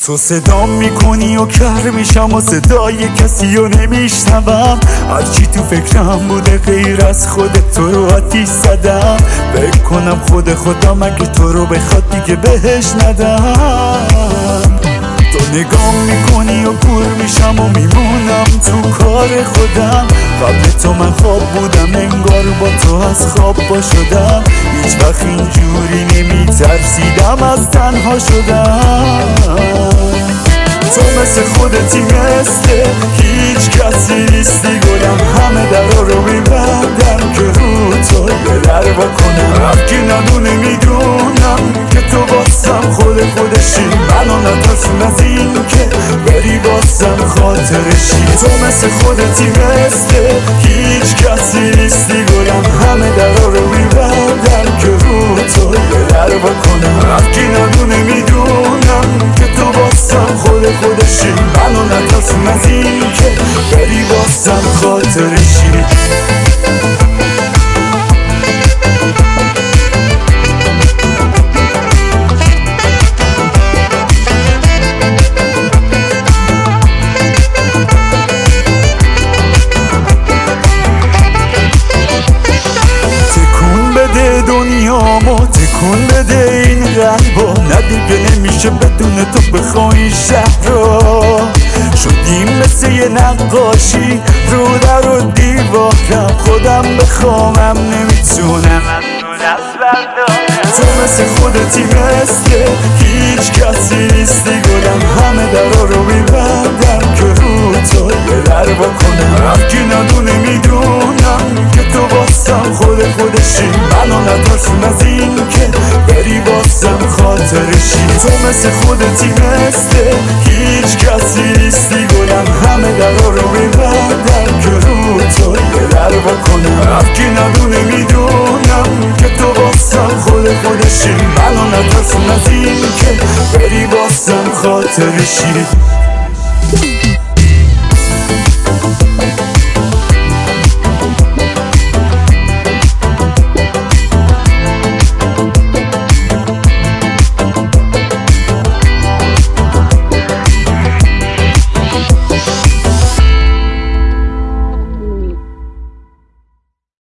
تو صدا میکنی و کر میشم و صدای کسی رو نمیشنوم. هرچی تو فکرم بوده غیر از خودت تو رو آتیش زدم. فکر کنم خود خدا مگه تو رو بخواد دیگه بهش ندم. تو نگاه میکنی و کور میشم و میمونم تو کار خودم. قبل تو من خواب بودم انگار با تو از خواب پا شدم. هیچ وقت اینجوری نمیترسیدم از تنها شدم. تو مثل خودتی مثل هیچ کسی نیستی گلم. همه درا رو میبندم که رو تو یه در بکنم. هرکی ندونه میدونم که تو واسم خودشی. منو نترسون از این که بری واسم خاطرشی. تو مثل خودتی مثل هیچ کسی نیستی گلم. همه درا رو میبندم که رو تو یه در بکنم. هرکی ندونه میدونم که تو واسم خودشی. منو نترسون از این که بری واسم خاطرشی. دنیامو تکون بده این قلبو. نه دیگه نمیشه بدون تو بخوای شهر رو. شدیم مثل یه نقاشی رو در و دیوارم. خودم بخوامم نمیتونم از تو دست بردارم. تو مثل خودتی مثل هیچ کسی نیستی گلم. همه درا رو میبندم که رو تو یه در بکنم. هرکی ندونه میدونم که تو واسم خودشی. منو نترسون از این که بری واسم خاطرشی. تو مثل خودتی مثل هیچ کسی نیستی گلم. همه درا رو میبندم که رو تو یه در بکنم. هرکی ندونه میدونم که تو واسم خودشی. منو نترسون از این که بری واسم خاطرشی.